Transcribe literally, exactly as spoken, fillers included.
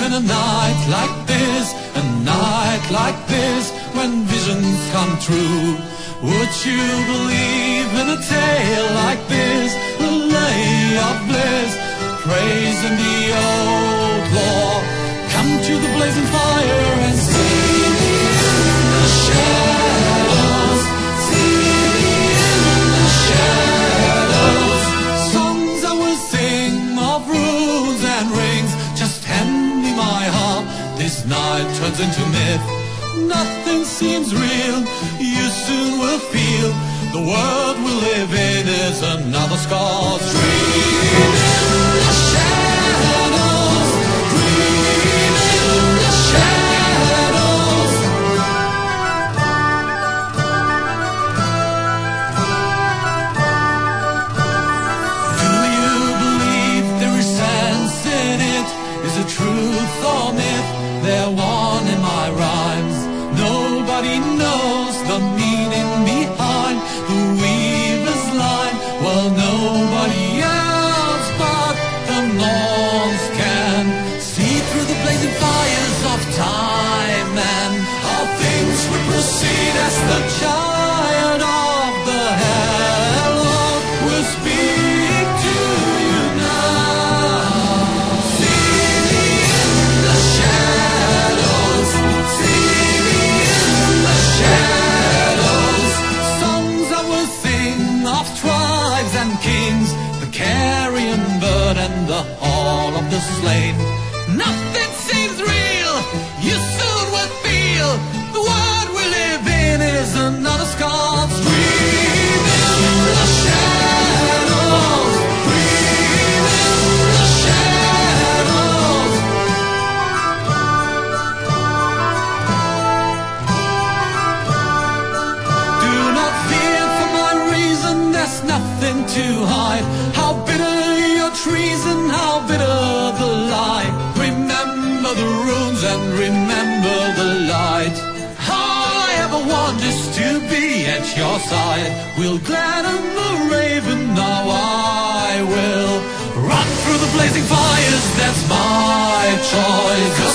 And a night like this, a night like this, when visions come true, would you believe in a tale like this? A lay of bliss, praising the old law. Come to the blazing fire and see me in the shadows, see me in the shadows. Songs I will sing of runes and rings, just hand me my harp, this night turns into myth. Nothing seems real, you soon will feel the world we live in is another scar's dream. In the shadows, dream in the shadows. Do you believe there is sense in it? Is it truth or myth? They're one in my rhymes. Nobody knows the meaning behind the weaver's line. Well, nobody else but the norns can see through the blazing fires of time, and all things will proceed as the child of the Hellot will speak to you now. See me in the shadows, see me in the shadows. Songs I will sing of tribes and kings, the carrion bird and the hall of the slain. Nothing seems real, you soon will feel the world we live in is another scar's dream. In the shadows, dream in the shadows. Do not fear for my reason, there's nothing to hide. How bitter your treason, how bitter the lie. Remember the runes and remember the light. All I ever want is to be at your side. We'll gladden the raven, now I will run through the blazing fires, that's my choice.